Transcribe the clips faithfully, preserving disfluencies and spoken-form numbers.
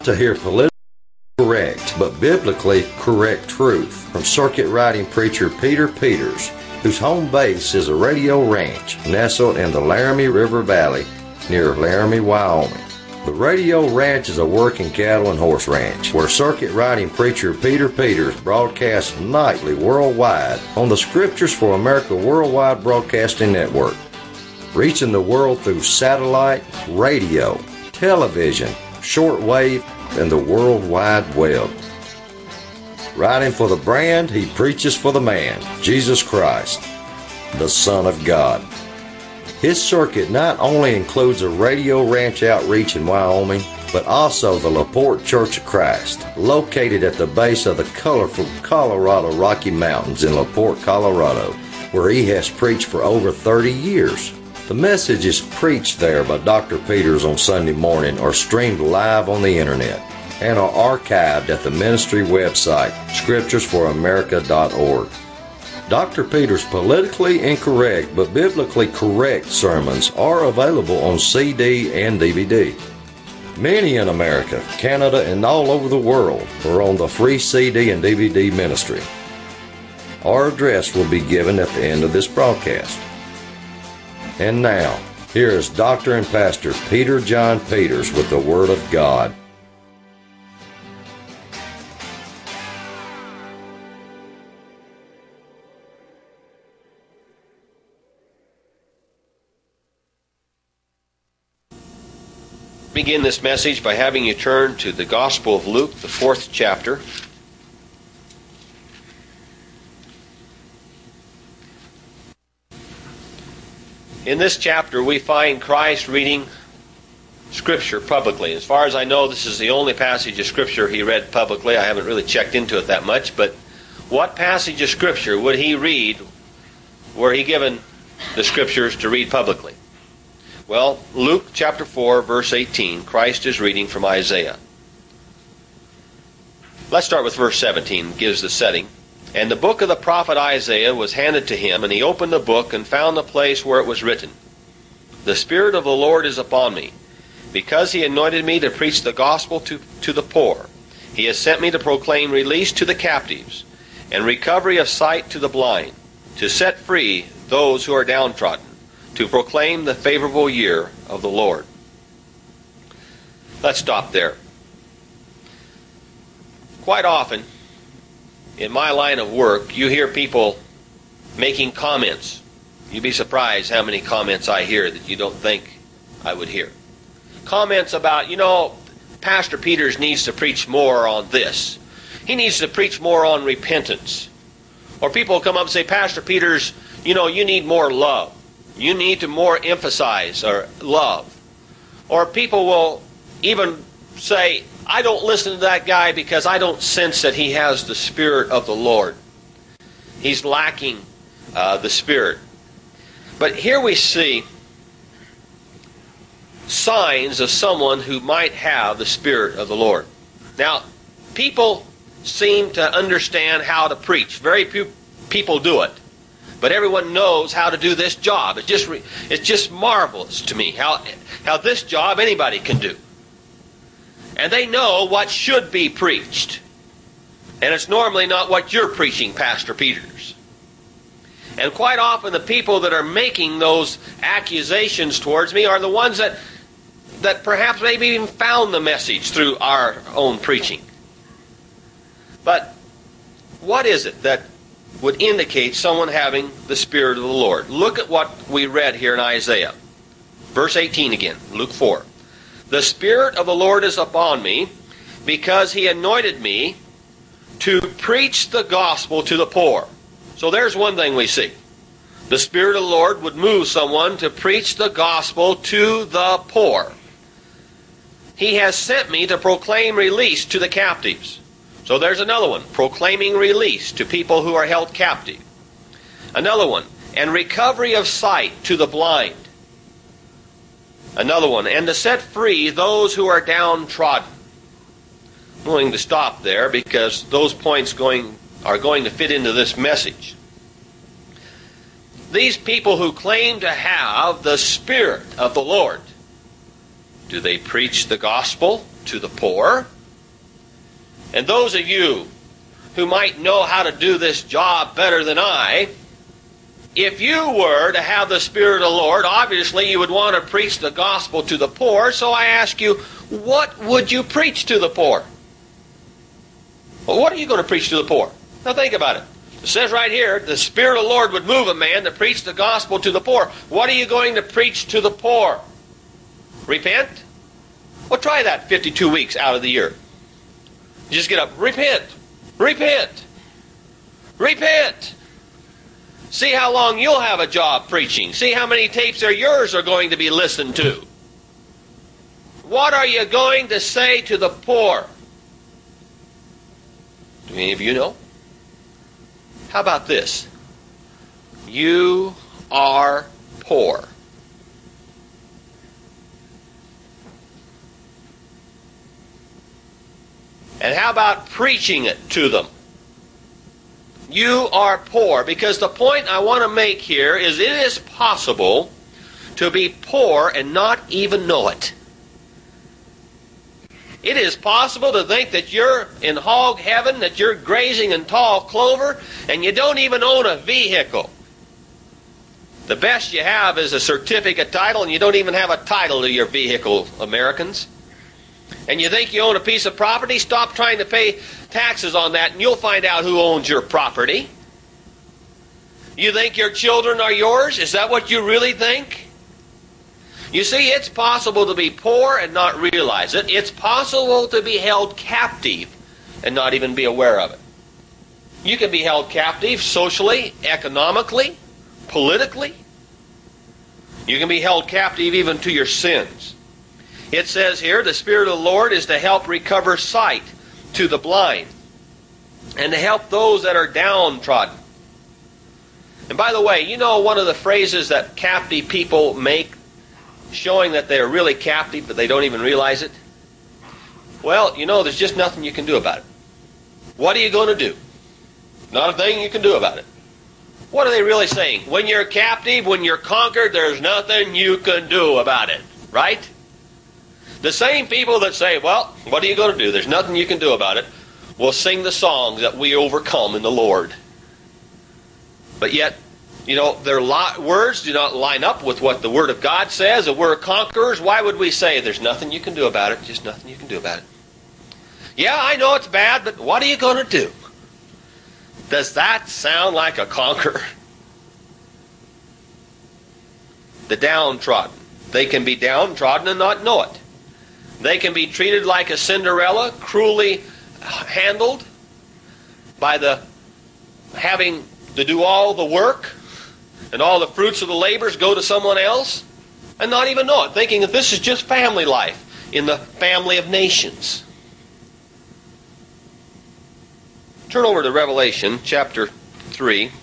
To hear politically correct but biblically correct truth from circuit riding preacher Peter Peters, whose home base is a radio ranch nestled in the Laramie River Valley near Laramie, Wyoming. The radio ranch is a working cattle and horse ranch where circuit riding preacher Peter Peters broadcasts nightly worldwide on the Scriptures for America Worldwide Broadcasting Network, reaching the world through satellite, radio, television, shortwave, and the World Wide Web. Writing for the brand, he preaches for the man, Jesus Christ, the Son of God. His circuit not only includes a radio ranch outreach in Wyoming, but also the LaPorte Church of Christ, located at the base of the colorful Colorado Rocky Mountains in LaPorte, Colorado, where he has preached for over thirty years. The message is preached there by Doctor Peters on Sunday morning or streamed live on the internet and are archived at the ministry website, scriptures for america dot org. Doctor Peters' politically incorrect but biblically correct sermons are available on C D and D V D. Many in America, Canada, and all over the world are on the free C D and D V D ministry. Our address will be given at the end of this broadcast. And now, here is Doctor and Pastor Peter John Peters with the Word of God. Begin this message by having you turn to the Gospel of Luke, the fourth chapter. In this chapter, we find Christ reading Scripture publicly. As far as I know, this is the only passage of Scripture he read publicly. I haven't really checked into it that much, but what passage of Scripture would he read were he given the Scriptures to read publicly? Well, Luke chapter four, verse eighteen, Christ is reading from Isaiah. Let's start with verse seventeen, gives the setting. And the book of the prophet Isaiah was handed to him, and he opened the book and found the place where it was written, "The Spirit of the Lord is upon me, because he anointed me to preach the gospel to, to the poor. He has sent me to proclaim release to the captives, and recovery of sight to the blind, to set free those who are downtrodden, to proclaim the favorable year of the Lord." Let's stop there. Quite often, in my line of work, you hear people making comments. You'd be surprised how many comments I hear that you don't think I would hear. Comments about, you know, Pastor Peters needs to preach more on this. He needs to preach more on repentance. Or people come up and say, Pastor Peters, you know, you need more love. You need to more emphasize or love. Or people will even say, I don't listen to that guy because I don't sense that he has the Spirit of the Lord. He's lacking uh, the Spirit. But here we see signs of someone who might have the Spirit of the Lord. Now, people seem to understand how to preach. Very few people do it. But everyone knows how to do this job. It's just, it's just marvelous to me how, how this job anybody can do. And they know what should be preached. And it's normally not what you're preaching, Pastor Peters. And quite often the people that are making those accusations towards me are the ones that, that perhaps maybe even found the message through our own preaching. But what is it that would indicate someone having the Spirit of the Lord? Look at what we read here in Isaiah. Verse eighteen again, Luke four. "The Spirit of the Lord is upon me, because he anointed me to preach the gospel to the poor." So there's one thing we see. The Spirit of the Lord would move someone to preach the gospel to the poor. "He has sent me to proclaim release to the captives." So there's another one, proclaiming release to people who are held captive. Another one, and recovery of sight to the blind. Another one, and to set free those who are downtrodden. I'm going to stop there because those points going are going to fit into this message. These people who claim to have the Spirit of the Lord, do they preach the gospel to the poor. And those of you who might know how to do this job better than I, if you were to have the Spirit of the Lord, obviously you would want to preach the gospel to the poor. So I ask you, what would you preach to the poor? Well, what are you going to preach to the poor? Now think about it. It says right here, the Spirit of the Lord would move a man to preach the gospel to the poor. What are you going to preach to the poor? Repent? Well, try that fifty-two weeks out of the year. You just get up, repent, repent, repent. See how long you'll have a job preaching. See how many tapes are yours are going to be listened to. What are you going to say to the poor? Do any of you know? How about this? You are poor. And how about preaching it to them? You are poor. Because the point I want to make here is it is possible to be poor and not even know it. It is possible to think that you're in hog heaven, that you're grazing in tall clover, and you don't even own a vehicle. The best you have is a certificate title, and you don't even have a title to your vehicle, Americans. And you think you own a piece of property? Stop trying to pay taxes on that, and you'll find out who owns your property. You think your children are yours? Is that what you really think? You see, it's possible to be poor and not realize it. It's possible to be held captive and not even be aware of it. You can be held captive socially, economically, politically. You can be held captive even to your sins. It says here, the Spirit of the Lord is to help recover sight to the blind and to help those that are downtrodden. And by the way, you know one of the phrases that captive people make, showing that they're really captive, but they don't even realize it? Well, you know, there's just nothing you can do about it. What are you going to do? Not a thing you can do about it. What are they really saying? When you're captive, when you're conquered, there's nothing you can do about it. Right? The same people that say, well, what are you going to do? There's nothing you can do about it, will sing the songs that we overcome in the Lord. But yet, you know, their li- words do not line up with what the Word of God says, that we're conquerors. Why would we say there's nothing you can do about it? Just nothing you can do about it. Yeah, I know it's bad, but what are you going to do? Does that sound like a conqueror? The downtrodden. They can be downtrodden and not know it. They can be treated like a Cinderella, cruelly handled by the having to do all the work, and all the fruits of the labors go to someone else, and not even know it, thinking that this is just family life in the family of nations. Turn over to Revelation chapter three.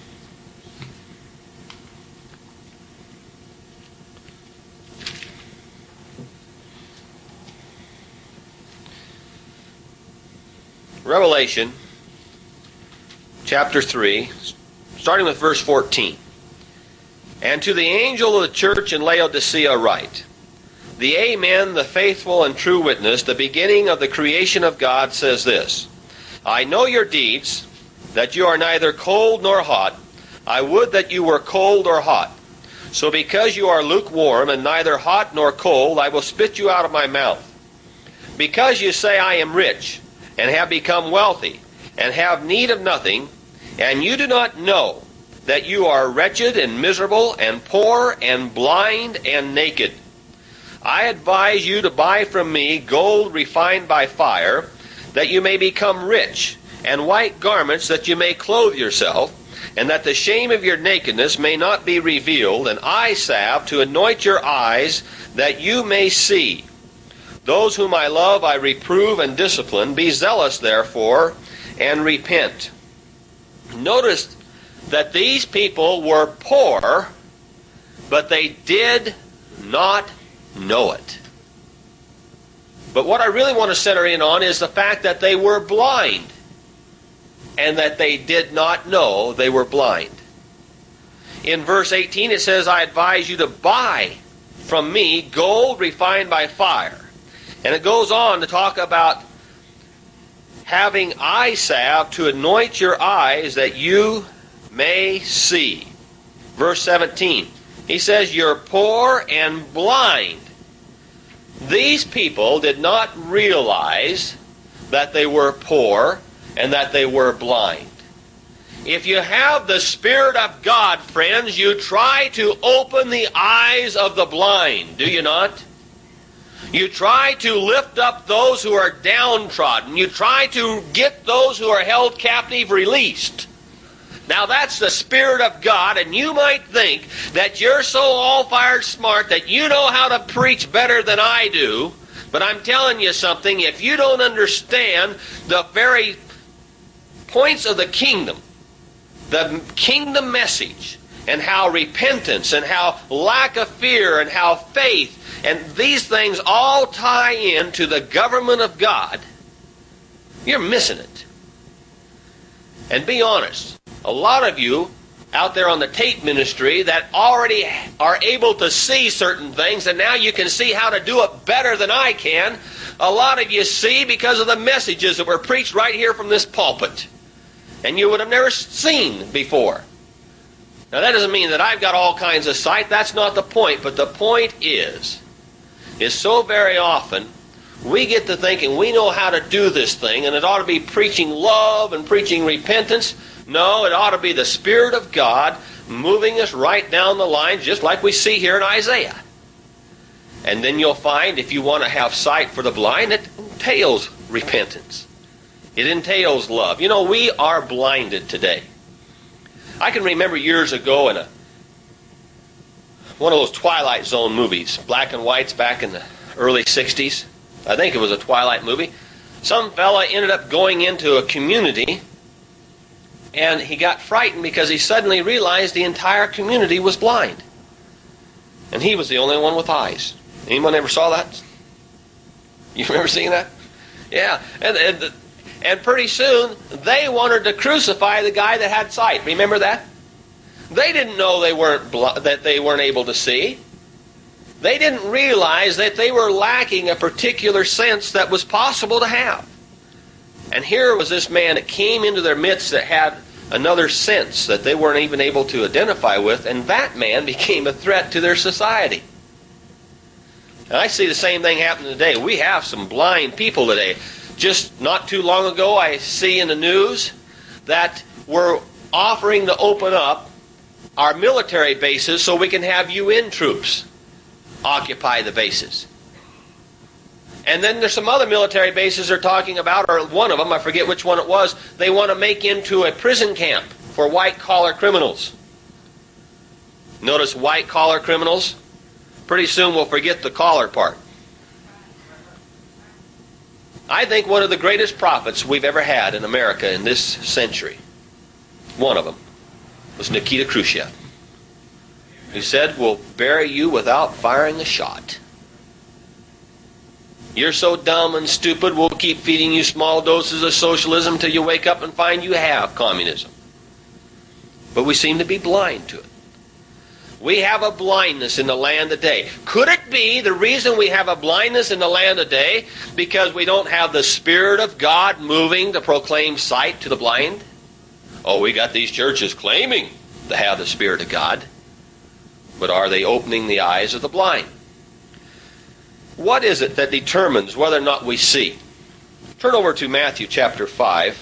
Revelation chapter three, starting with verse fourteen. And to the angel of the church in Laodicea write, the Amen, the faithful and true witness, the beginning of the creation of God, says this, I know your deeds, that you are neither cold nor hot. I would that you were cold or hot. So because you are lukewarm and neither hot nor cold, I will spit you out of my mouth. Because you say, I am rich, and have become wealthy, and have need of nothing, and you do not know that you are wretched and miserable and poor and blind and naked. I advise you to buy from me gold refined by fire, that you may become rich, and white garments that you may clothe yourself, and that the shame of your nakedness may not be revealed, and eye salve to anoint your eyes, that you may see. Those whom I love I reprove and discipline. Be zealous, therefore, and repent. Notice that these people were poor, but they did not know it. But what I really want to center in on is the fact that they were blind, and that they did not know they were blind. In verse eighteen it says, I advise you to buy from me gold refined by fire, And it goes on to talk about having eye salve to anoint your eyes that you may see. Verse seventeen. He says, you're poor and blind. These people did not realize that they were poor and that they were blind. If you have the Spirit of God, friends, you try to open the eyes of the blind, do you not? You try to lift up those who are downtrodden. You try to get those who are held captive released. Now that's the Spirit of God, and you might think that you're so all-fired smart that you know how to preach better than I do, but I'm telling you something, if you don't understand the very points of the kingdom, the kingdom message, and how repentance, and how lack of fear, and how faith, and these things all tie into the government of God, you're missing it. And be honest, a lot of you out there on the tape ministry that already are able to see certain things, and now you can see how to do it better than I can. A lot of you see because of the messages that were preached right here from this pulpit, and you would have never seen before. Now that doesn't mean that I've got all kinds of sight. That's not the point. But the point is, is so very often we get to thinking we know how to do this thing, and it ought to be preaching love and preaching repentance. No, it ought to be the Spirit of God moving us right down the line, just like we see here in Isaiah. And then you'll find, if you want to have sight for the blind, it entails repentance. It entails love. You know, we are blinded today. I can remember years ago in a one of those Twilight Zone movies, black and whites back in the early sixties. I think it was a Twilight movie. Some fella ended up going into a community, and he got frightened because he suddenly realized the entire community was blind. And he was the only one with eyes. Anyone ever saw that? You remember seeing that? Yeah. And, and, and pretty soon, they wanted to crucify the guy that had sight. Remember that? They didn't know they weren't bl- that they weren't able to see. They didn't realize that they were lacking a particular sense that was possible to have. And here was this man that came into their midst that had another sense that they weren't even able to identify with, and that man became a threat to their society. And I see the same thing happening today. We have some blind people today. Just not too long ago, I see in the news that we're offering to open up our military bases so we can have U N troops occupy the bases. And then there's some other military bases they're talking about, or one of them, I forget which one it was, they want to make into a prison camp for white-collar criminals. Notice white-collar criminals? Pretty soon we'll forget the collar part. I think one of the greatest prophets we've ever had in America in this century, one of them, was Nikita Khrushchev. He said, we'll bury you without firing a shot. You're so dumb and stupid, we'll keep feeding you small doses of socialism till you wake up and find you have communism. But we seem to be blind to it. We have a blindness in the land today. Could it be the reason we have a blindness in the land today because we don't have the Spirit of God moving to proclaim sight to the blind? Oh, we got these churches claiming to have the Spirit of God. But are they opening the eyes of the blind? What is it that determines whether or not we see? Turn over to Matthew chapter five.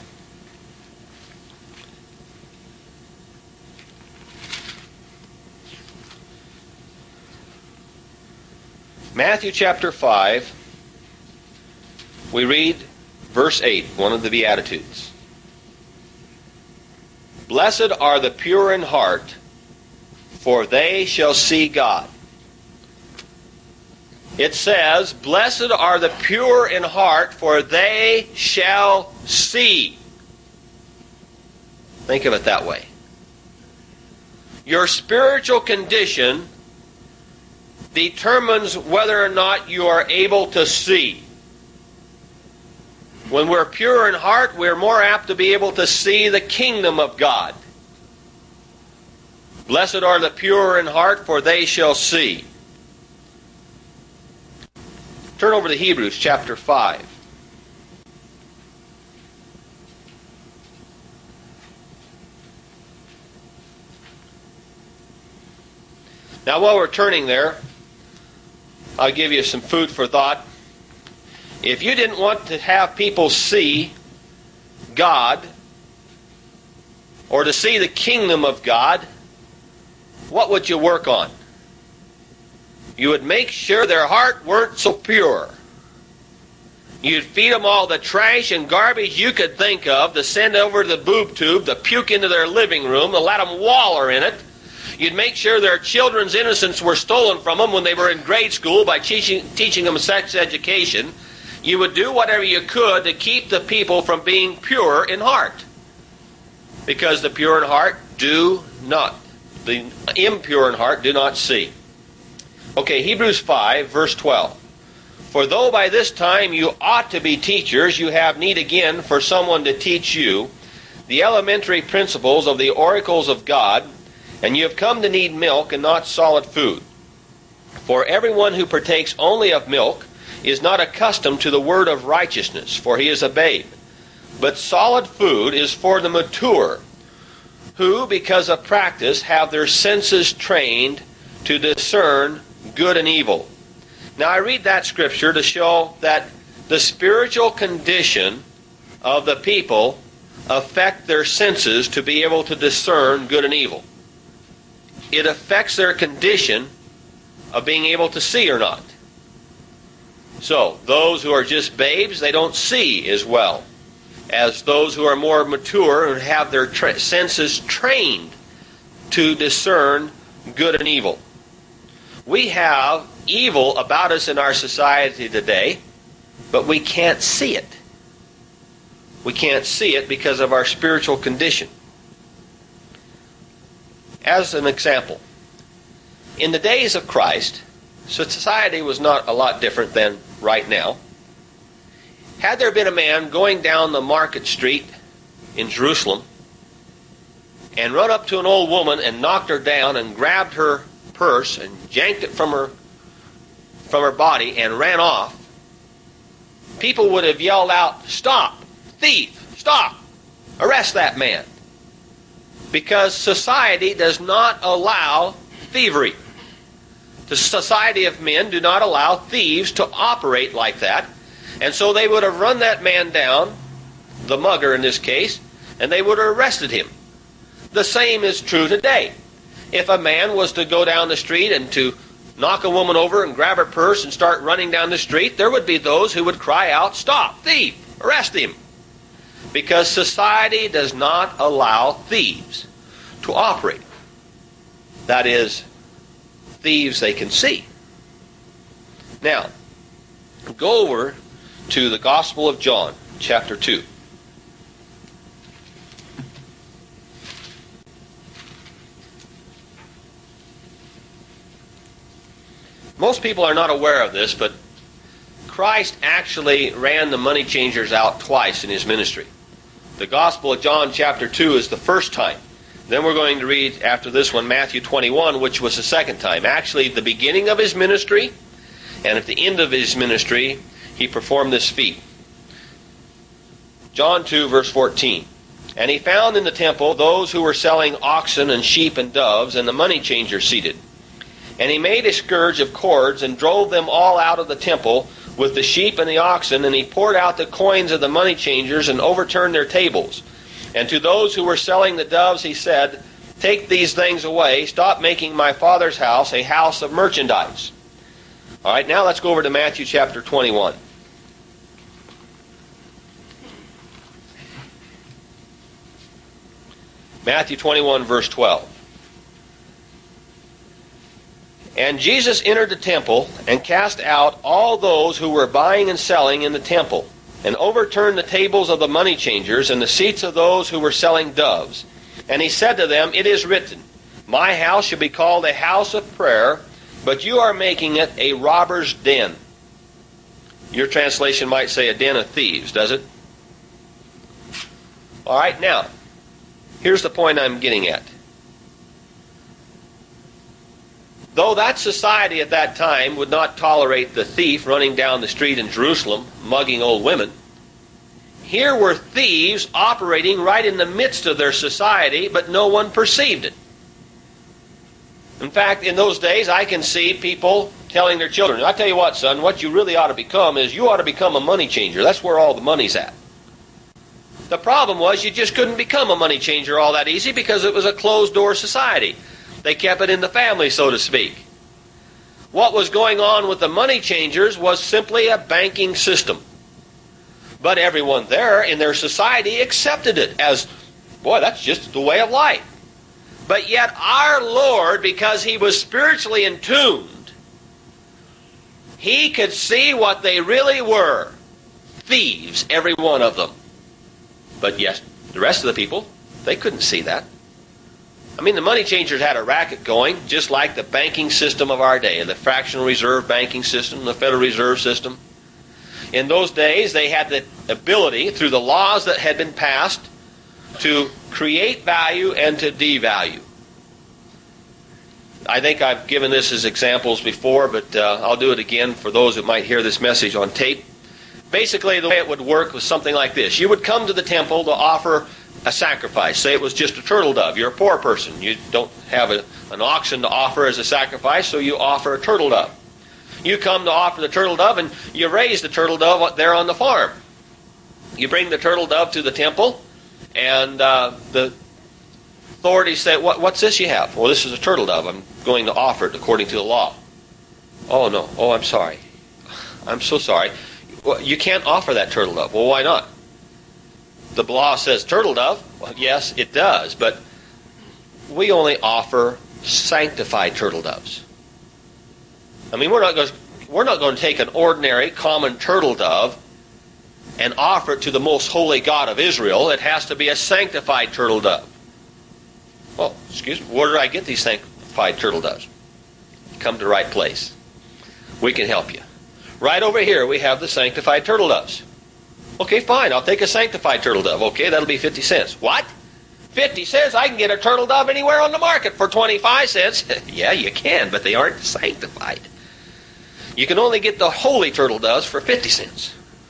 Matthew chapter five, we read verse eight, one of the Beatitudes. Blessed are the pure in heart, for they shall see God. It says, blessed are the pure in heart, for they shall see. Think of it that way. Your spiritual condition determines whether or not you are able to see. When we're pure in heart, we're more apt to be able to see the kingdom of God. Blessed are the pure in heart, for they shall see. Turn over to Hebrews chapter five. Now, while we're turning there, I'll give you some food for thought. If you didn't want to have people see God, or to see the kingdom of God, what would you work on? You would make sure their heart weren't so pure. You'd feed them all the trash and garbage you could think of to send over to the boob tube, to puke into their living room, to let them waller in it. You'd make sure their children's innocence were stolen from them when they were in grade school by teaching, teaching them sex education. You would do whatever you could to keep the people from being pure in heart. Because the pure in heart do not, the impure in heart do not see. Okay, Hebrews five, verse twelve. For though by this time you ought to be teachers, you have need again for someone to teach you the elementary principles of the oracles of God, and you have come to need milk and not solid food. For everyone who partakes only of milk is not accustomed to the word of righteousness, for he is a babe. But solid food is for the mature, who, because of practice, have their senses trained to discern good and evil. Now, I read that scripture to show that the spiritual condition of the people affect their senses to be able to discern good and evil. It affects their condition of being able to see or not. So, those who are just babes, they don't see as well as those who are more mature and have their tra- senses trained to discern good and evil. We have evil about us in our society today, but we can't see it. We can't see it because of our spiritual condition. As an example, in the days of Christ, society was not a lot different than right now. Had there been a man going down the market street in Jerusalem and run up to an old woman and knocked her down and grabbed her purse and yanked it from her from her body and ran off, people would have yelled out, "Stop! Thief! Stop! Arrest that man!" Because society does not allow thievery. The society of men do not allow thieves to operate like that. And so they would have run that man down, the mugger in this case, and they would have arrested him. The same is true today. If a man was to go down the street and to knock a woman over and grab her purse and start running down the street, there would be those who would cry out, "Stop! Thief! Arrest him!" Because society does not allow thieves to operate. That is, thieves they can see. Now, go over to the Gospel of John, chapter two. Most people are not aware of this, but Christ actually ran the money changers out twice in his ministry. The Gospel of John chapter two is the first time. Then we're going to read after this one Matthew twenty-one, which was the second time. Actually, the beginning of his ministry, and at the end of his ministry, he performed this feat. John two, verse fourteen. And he found in the temple those who were selling oxen and sheep and doves, and the money changers seated. And he made a scourge of cords, and drove them all out of the temple with the sheep and the oxen, and he poured out the coins of the money changers, and overturned their tables. And to those who were selling the doves he said, "Take these things away, stop making my Father's house a house of merchandise." All right, now let's go over to Matthew chapter twenty-one. Matthew twenty-one, verse twelve. And Jesus entered the temple, and cast out all those who were buying and selling in the temple, and overturned the tables of the money changers, and the seats of those who were selling doves. And he said to them, "It is written, My house shall be called a house of prayer, but you are making it a robber's den." Your translation might say a den of thieves, does it? All right, now, here's the point I'm getting at. Though that society at that time would not tolerate the thief running down the street in Jerusalem, mugging old women, here were thieves operating right in the midst of their society, but no one perceived it. In fact, in those days, I can see people telling their children, I tell you what, son, what you really ought to become is you ought to become a money changer. That's where all the money's at. The problem was you just couldn't become a money changer all that easy because it was a closed-door society. They kept it in the family, so to speak. What was going on with the money changers was simply a banking system. But everyone there in their society accepted it as, boy, that's just the way of life. But yet our Lord, because He was spiritually in tuned, He could see what they really were. Thieves, every one of them. But yes, the rest of the people, they couldn't see that. I mean, the money changers had a racket going, just like the banking system of our day, the fractional reserve banking system, the Federal Reserve System. In those days, they had the ability, through the laws that had been passed, to create value and to devalue. I think I've given this as examples before, but uh, I'll do it again for those who might hear this message on tape. Basically, the way it would work was something like this. You would come to the temple to offer a sacrifice. Say it was just a turtle dove. You're a poor person. You don't have a, an oxen to offer as a sacrifice, so you offer a turtle dove. You come to offer the turtle dove, and you raise the turtle dove there on the farm. You bring the turtle dove to the temple, and uh, the authorities say, what, what's this you have? Well, this is a turtle dove. I'm going to offer it according to the law. Oh, no. Oh, I'm sorry. I'm so sorry. Well, you can't offer that turtle dove. Well, why not? The law says turtle dove. Well, yes, it does, but we only offer sanctified turtle doves. I mean, we're not going to, we're not going to take an ordinary, common turtle dove and offer it to the most holy God of Israel. It has to be a sanctified turtle dove. Well, excuse me, where do I get these sanctified turtle doves? Come to the right place. We can help you. Right over here we have the sanctified turtle doves. Okay, fine, I'll take a sanctified turtle dove. Okay, that'll be fifty cents. What? fifty cents? I can get a turtle dove anywhere on the market for twenty-five cents. Yeah, you can, but they aren't sanctified. You can only get the holy turtle doves for fifty cents.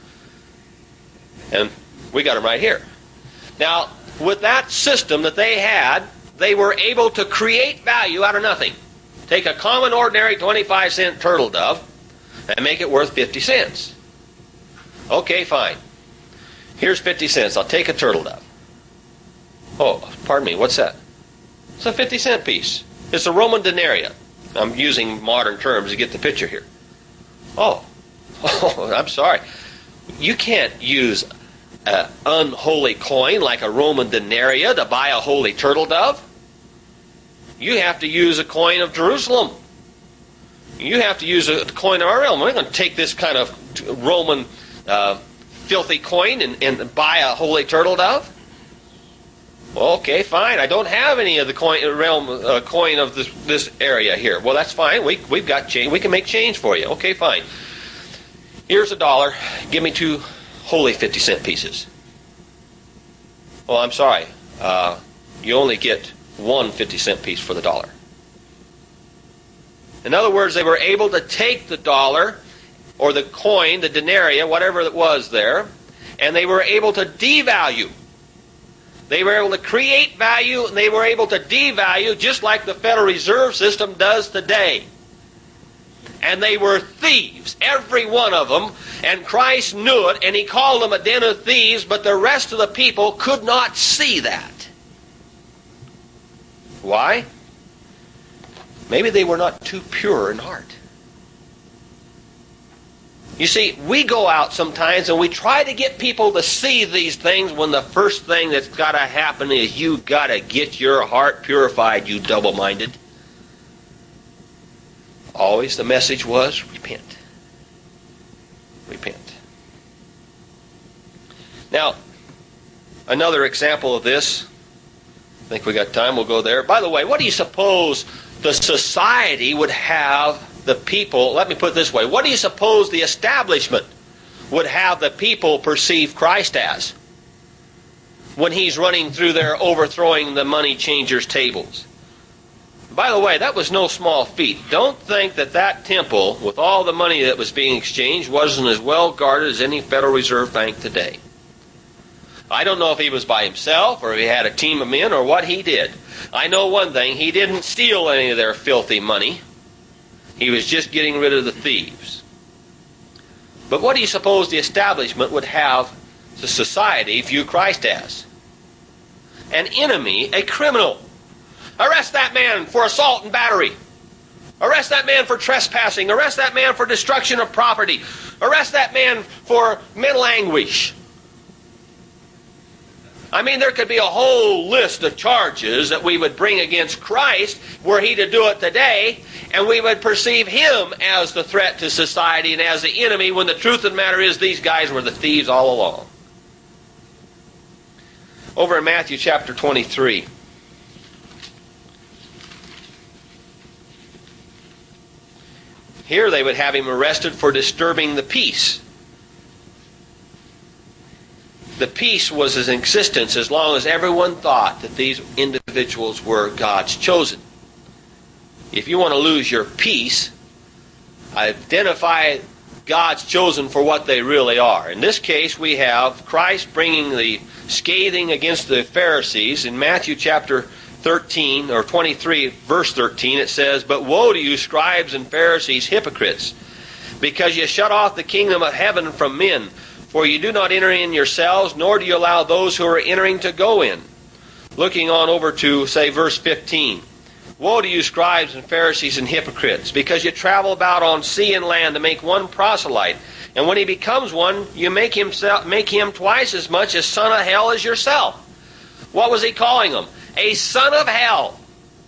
And we got them right here. Now, with that system that they had, they were able to create value out of nothing. Take a common, ordinary twenty-five cent turtle dove and make it worth fifty cents. Okay, fine. Here's fifty cents. I'll take a turtle dove. Oh, pardon me, what's that? It's a fifty cent piece. It's a Roman denarius. I'm using modern terms to get the picture here. Oh, oh, I'm sorry. You can't use an unholy coin like a Roman denarius to buy a holy turtle dove. You have to use a coin of Jerusalem. You have to use a coin of our realm. We're going to take this kind of Roman uh, filthy coin and, and buy a holy turtle dove? Well, okay, fine. I don't have any of the coin realm uh, coin of this this area here. Well, that's fine. We we've got change. We can make change for you. Okay, fine. Here's a dollar. Give me two holy fifty cent pieces. Well, I'm sorry. Uh, you only get one fifty cent piece for the dollar. In other words, they were able to take the dollar or the coin, the denarius, whatever it was there, and they were able to devalue. They were able to create value, and they were able to devalue just like the Federal Reserve System does today. And they were thieves, every one of them, and Christ knew it, and He called them a den of thieves, but the rest of the people could not see that. Why? Maybe they were not too pure in heart. You see, we go out sometimes and we try to get people to see these things when the first thing that's got to happen is you got to get your heart purified, you double-minded. Always the message was, repent. Repent. Now, another example of this, I think we got time, we'll go there. By the way, what do you suppose the society would have the people, let me put it this way, what do you suppose the establishment would have the people perceive Christ as when He's running through there overthrowing the money changers' tables? By the way, that was no small feat. Don't think that that temple, with all the money that was being exchanged, wasn't as well guarded as any Federal Reserve Bank today. I don't know if he was by himself or if he had a team of men or what he did. I know one thing, he didn't steal any of their filthy money. He was just getting rid of the thieves. But what do you suppose the establishment would have the society view Christ as? An enemy, a criminal. Arrest that man for assault and battery. Arrest that man for trespassing. Arrest that man for destruction of property. Arrest that man for mental anguish. I mean, there could be a whole list of charges that we would bring against Christ were he to do it today, and we would perceive him as the threat to society and as the enemy, when the truth of the matter is these guys were the thieves all along. Over in Matthew chapter twenty-three. Here they would have him arrested for disturbing the peace. The peace was in existence as long as everyone thought that these individuals were God's chosen. If you want to lose your peace, identify God's chosen for what they really are. In this case, we have Christ bringing the scathing against the Pharisees. In Matthew chapter thirteen, or twenty-three, verse thirteen, it says, "But woe to you, scribes and Pharisees, hypocrites, because you shut off the kingdom of heaven from men. For you do not enter in yourselves, nor do you allow those who are entering to go in." Looking on over to, say, verse fifteen. "Woe to you, scribes and Pharisees and hypocrites, because you travel about on sea and land to make one proselyte. And when he becomes one, you make, himself, make him twice as much a son of hell as yourself." What was he calling them? A son of hell.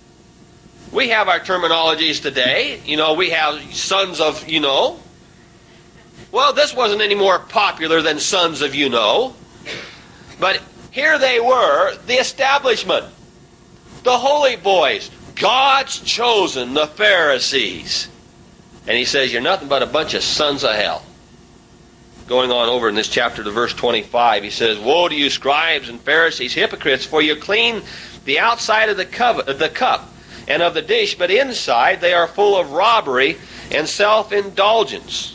We have our terminologies today. You know, we have sons of, you know. Well, this wasn't any more popular than sons of you know. But here they were, the establishment, the holy boys, God's chosen, the Pharisees. And he says, you're nothing but a bunch of sons of hell. Going on over in this chapter to verse twenty-five, he says, "Woe to you, scribes and Pharisees, hypocrites, for you clean the outside of the cup, of the cup and of the dish, but inside they are full of robbery and self-indulgence."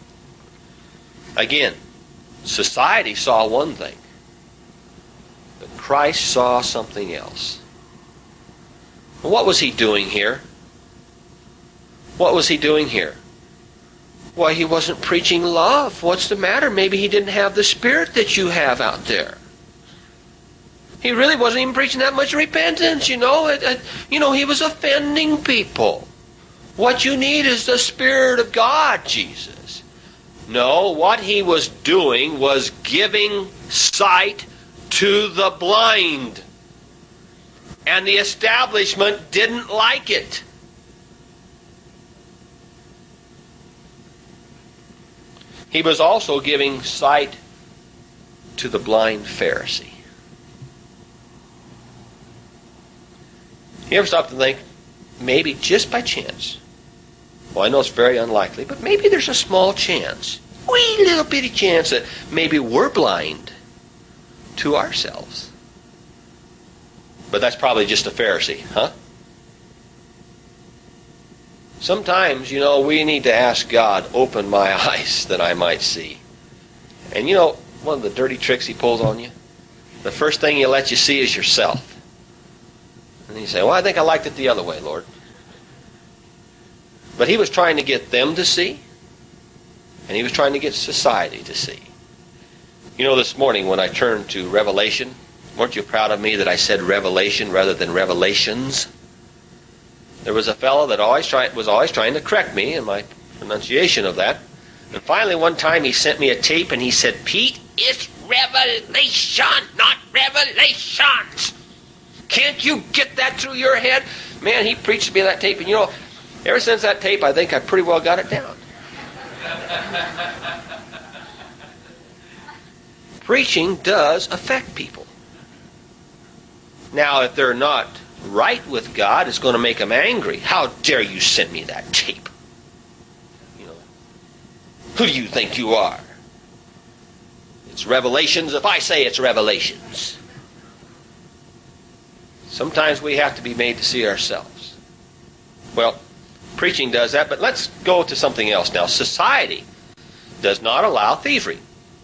Again, society saw one thing, but Christ saw something else. What was he doing here? What was he doing here? Why, he wasn't preaching love. What's the matter? Maybe he didn't have the spirit that you have out there. He really wasn't even preaching that much repentance, you know. It, it, you know, he was offending people. What you need is the Spirit of God, Jesus. No, what he was doing was giving sight to the blind. And the establishment didn't like it. He was also giving sight to the blind Pharisee. You ever stop to think, maybe just by chance, well, I know it's very unlikely, but maybe there's a small chance, wee little bitty chance, that maybe we're blind to ourselves. But that's probably just a Pharisee, huh? Sometimes, you know, we need to ask God, open my eyes that I might see. And you know, one of the dirty tricks he pulls on you, the first thing he'll let you see is yourself. And you say, well, I think I liked it the other way, Lord. But he was trying to get them to see, and he was trying to get society to see. You know, this morning when I turned to Revelation, weren't you proud of me that I said Revelation rather than Revelations? There was a fellow that always try, was always trying to correct me in my pronunciation of that. And finally one time he sent me a tape and he said, "Pete, it's Revelation, not Revelations. Can't you get that through your head?" Man, he preached to me that tape, and you know, ever since that tape, I think I pretty well got it down. Preaching does affect people. Now, if they're not right with God, it's going to make them angry. How dare you send me that tape? You know, who do you think you are? It's Revelations if I say it's Revelations. Sometimes we have to be made to see ourselves. Well, preaching does that, but let's go to something else now. Society does not allow thievery.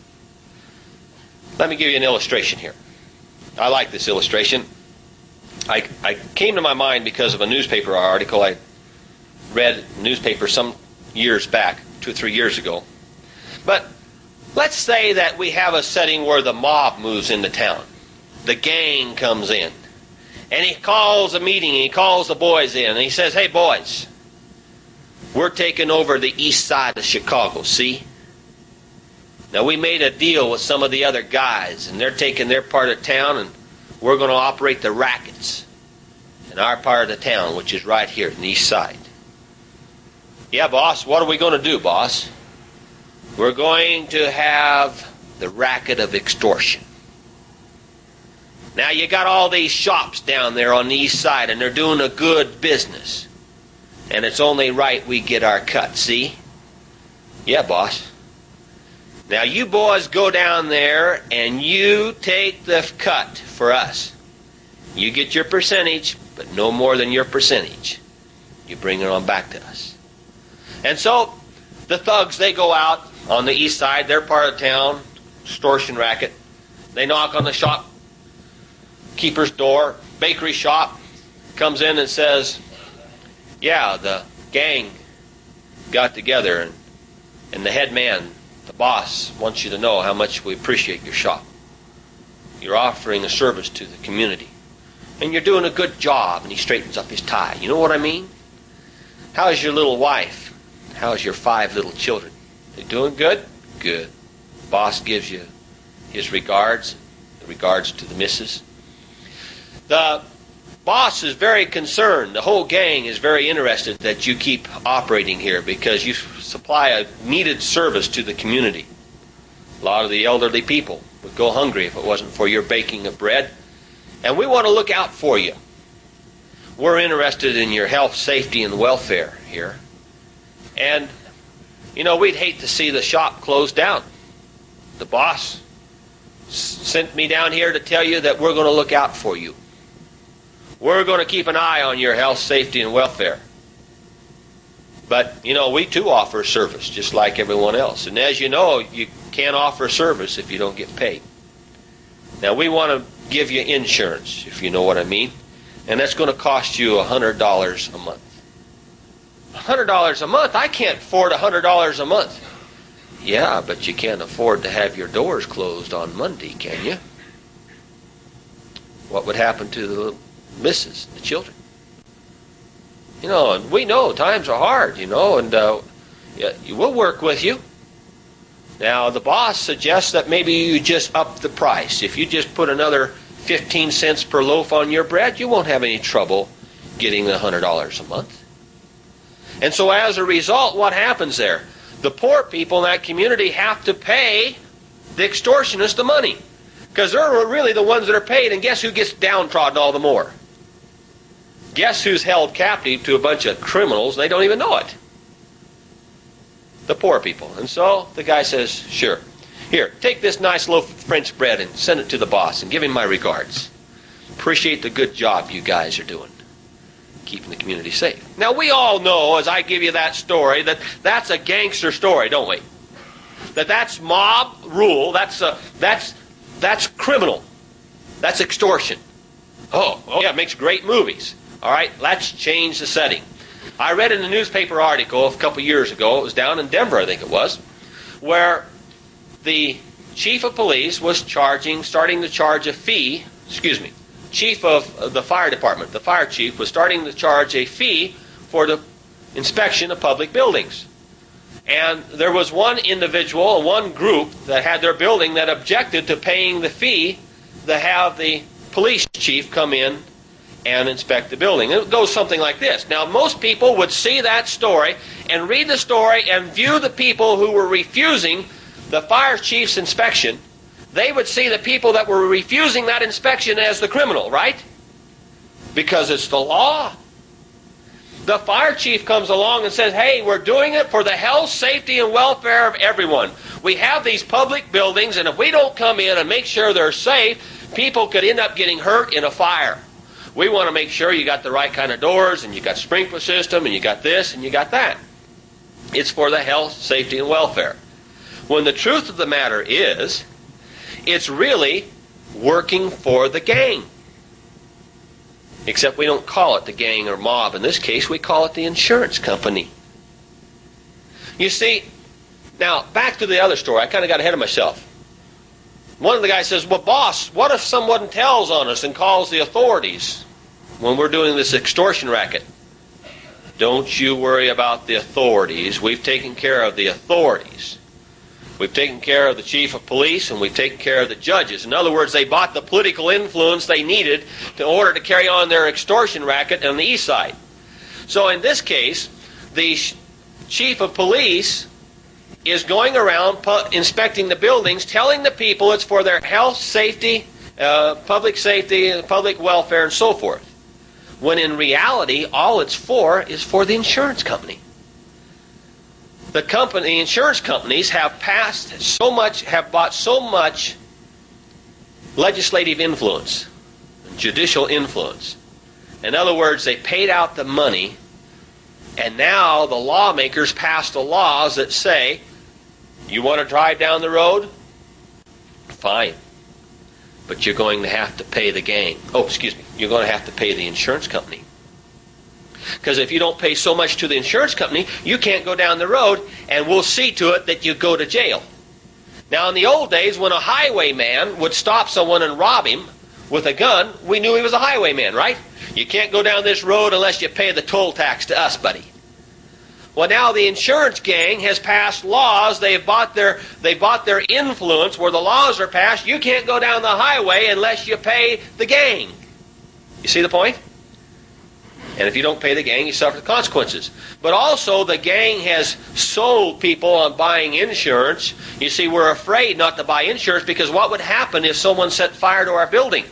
Let me give you an illustration here. I like this illustration. I, I came to my mind because of a newspaper article I read in a newspaper some years back, two or three years ago. But let's say that we have a setting where the mob moves into town. The gang comes in. And he calls a meeting, and he calls the boys in, and he says, "Hey, boys, we're taking over the east side of Chicago, see? Now, we made a deal with some of the other guys, and they're taking their part of town, and we're going to operate the rackets in our part of the town, which is right here in the east side." "Yeah, boss, what are we going to do, boss?" "We're going to have the racket of extortion. Now, you got all these shops down there on the east side, and they're doing a good business. And it's only right we get our cut, see?" "Yeah, boss." "Now, you boys go down there, and you take the cut for us. You get your percentage, but no more than your percentage. You bring it on back to us." And so, the thugs, they go out on the east side, their part of town, extortion racket. They knock on the shopkeeper's door, bakery shop, comes in and says, "Yeah, the gang got together, and, and the head man, the boss, wants you to know how much we appreciate your shop. You're offering a service to the community, and you're doing a good job." And he straightens up his tie. "You know what I mean? How's your little wife? How's your five little children? They doing good? Good. Boss gives you his regards, regards to the missus." The boss is very concerned. The whole gang is very interested that you keep operating here because you supply a needed service to the community. A lot of the elderly people would go hungry if it wasn't for your baking of bread. And we want to look out for you. We're interested in your health, safety, and welfare here. And, you know, we'd hate to see the shop closed down. The boss s- sent me down here to tell you that we're going to look out for you. We're going to keep an eye on your health, safety, and welfare. But, you know, we too offer service, just like everyone else. And as you know, you can't offer service if you don't get paid. Now, we want to give you insurance, if you know what I mean. And that's going to cost you one hundred dollars a month. one hundred dollars a month? I can't afford one hundred dollars a month. Yeah, but you can't afford to have your doors closed on Monday, can you? What would happen to the little missus, the children? You know, and we know times are hard, you know, and uh, yeah, we'll work with you. Now, the boss suggests that maybe you just up the price. If you just put another fifteen cents per loaf on your bread, you won't have any trouble getting one hundred dollars a month. And so as a result, what happens there? The poor people in that community have to pay the extortionists the money. Because they're really the ones that are paid, and guess who gets downtrodden all the more? Guess who's held captive to a bunch of criminals, and they don't even know it? The poor people. And so the guy says, "Sure. Here, take this nice loaf of French bread and send it to the boss and give him my regards. Appreciate the good job you guys are doing, keeping the community safe." Now, we all know, as I give you that story, that that's a gangster story, don't we? That that's mob rule, that's a, that's that's criminal. That's extortion. Oh, oh yeah, it makes great movies. All right, let's change the setting. I read in a newspaper article a couple years ago, it was down in Denver, I think it was, where the chief of police was charging, starting to charge a fee, excuse me, chief of the fire department, the fire chief was starting to charge a fee for the inspection of public buildings. And there was one individual, one group that had their building that objected to paying the fee to have the police chief come in and inspect the building. It goes something like this. Now, most people would see that story and read the story and view the people who were refusing the fire chief's inspection. They would see the people that were refusing that inspection as the criminal, right? Because it's the law. The fire chief comes along and says, "Hey, we're doing it for the health, safety, and welfare of everyone. We have these public buildings, and if we don't come in and make sure they're safe, people could end up getting hurt in a fire. We want to make sure you got the right kind of doors, and you got sprinkler system, and you got this, and you got that. It's for the health, safety, and welfare. When the truth of the matter is, it's really working for the gang. Except we don't call it the gang or mob. In this case, we call it the insurance company. You see, now, back to the other story. I kind of got ahead of myself. One of the guys says, well, boss, what if someone tells on us and calls the authorities when we're doing this extortion racket? Don't you worry about the authorities. We've taken care of the authorities. We've taken care of the chief of police, and we've taken care of the judges. In other words, they bought the political influence they needed in order to carry on their extortion racket on the east side. So in this case, the chief of police is going around pu- inspecting the buildings, telling the people it's for their health, safety, uh, public safety, public welfare, and so forth. When in reality, all it's for is for the insurance company. The company, the insurance companies have passed so much, have bought so much legislative influence, judicial influence. In other words, they paid out the money, and now the lawmakers passed the laws that say, you want to drive down the road? Fine. But you're going to have to pay the gang. Oh, excuse me. You're going to have to pay the insurance company. Because if you don't pay so much to the insurance company, you can't go down the road, and we'll see to it that you go to jail. Now, in the old days, when a highwayman would stop someone and rob him with a gun, we knew he was a highwayman, right? You can't go down this road unless you pay the toll tax to us, buddy. Well, now the insurance gang has passed laws. They've bought their they bought their influence where the laws are passed. You can't go down the highway unless you pay the gang. You see the point? And if you don't pay the gang, you suffer the consequences. But also, the gang has sold people on buying insurance. You see, we're afraid not to buy insurance because what would happen if someone set fire to our building?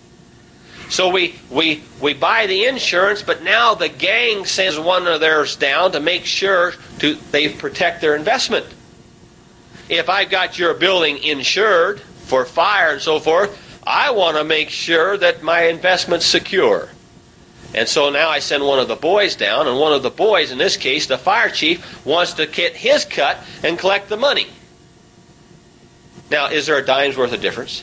So we, we, we buy the insurance, but now the gang sends one of theirs down to make sure to, they protect their investment. If I've got your building insured for fire and so forth, I want to make sure that my investment's secure. And so now I send one of the boys down, and one of the boys, in this case, the fire chief, wants to get his cut and collect the money. Now, is there a dime's worth of difference?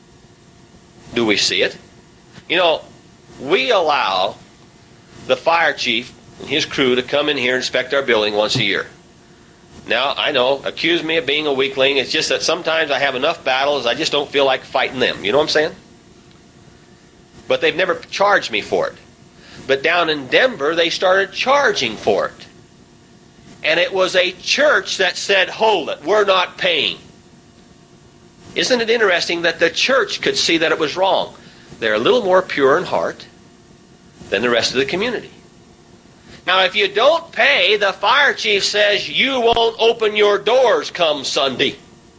Do we see it? You know, we allow the fire chief and his crew to come in here and inspect our building once a year. Now, I know, accuse me of being a weakling. It's just that sometimes I have enough battles, I just don't feel like fighting them. You know what I'm saying? But they've never charged me for it. But down in Denver, they started charging for it. And it was a church that said, hold it, we're not paying. Isn't it interesting that the church could see that it was wrong? They're a little more pure in heart than the rest of the community. Now, if you don't pay, the fire chief says you won't open your doors come Sunday.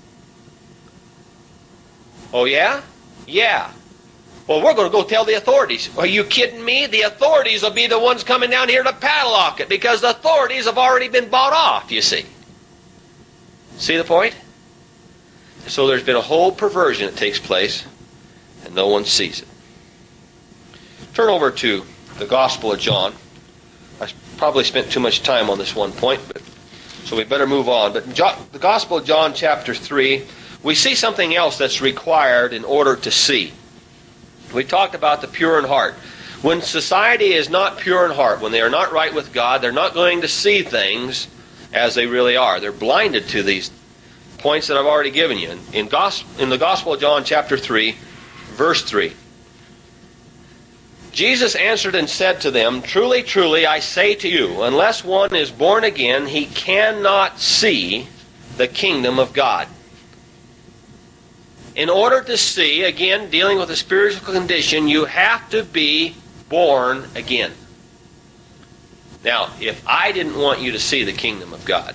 Oh, yeah? Yeah. Well, we're going to go tell the authorities. Are you kidding me? The authorities will be the ones coming down here to padlock it because the authorities have already been bought off, you see. See the point? So there's been a whole perversion that takes place, and no one sees it. Turn over to the Gospel of John. I probably spent too much time on this one point, but so we better move on. But the Gospel of John, chapter three, we see something else that's required in order to see. We talked about the pure in heart. When society is not pure in heart, when they are not right with God, they're not going to see things as they really are. They're blinded to these points that I've already given you. In, gospel, in the Gospel of John, chapter three, verse three. Jesus answered and said to them, truly, truly, I say to you, unless one is born again, he cannot see the kingdom of God. In order to see, again, dealing with a spiritual condition, you have to be born again. Now, if I didn't want you to see the kingdom of God,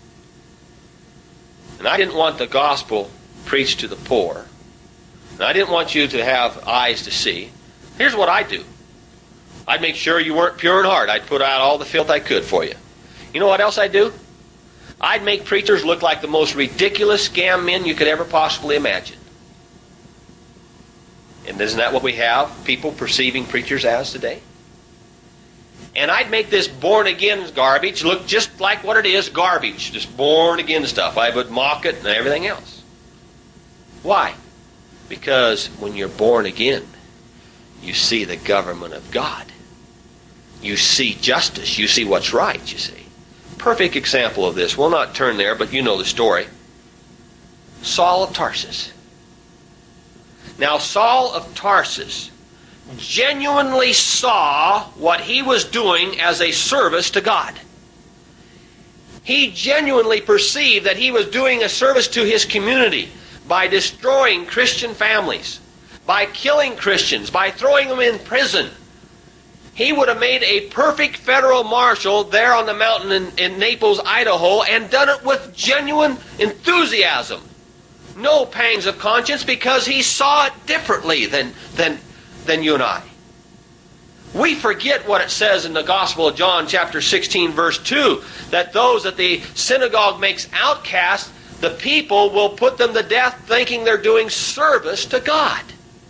and I didn't want the gospel preached to the poor, and I didn't want you to have eyes to see, here's what I'd do. I'd make sure you weren't pure in heart. I'd put out all the filth I could for you. You know what else I'd do? I'd make preachers look like the most ridiculous scam men you could ever possibly imagine. And isn't that what we have people perceiving preachers as today? And I'd make this born-again garbage look just like what it is, garbage. Just born-again stuff. I would mock it and everything else. Why? Because when you're born again, you see the government of God. You see justice. You see what's right, you see. Perfect example of this. We'll not turn there, but you know the story. Saul of Tarsus. Now, Saul of Tarsus genuinely saw what he was doing as a service to God. He genuinely perceived that he was doing a service to his community by destroying Christian families, by killing Christians, by throwing them in prison. He would have made a perfect federal marshal there on the mountain in, in Naples, Idaho, and done it with genuine enthusiasm. No pangs of conscience, because he saw it differently than, than, than you and I. We forget what it says in the Gospel of John chapter sixteen verse two, that those that the synagogue makes outcasts, the people will put them to death thinking they're doing service to God.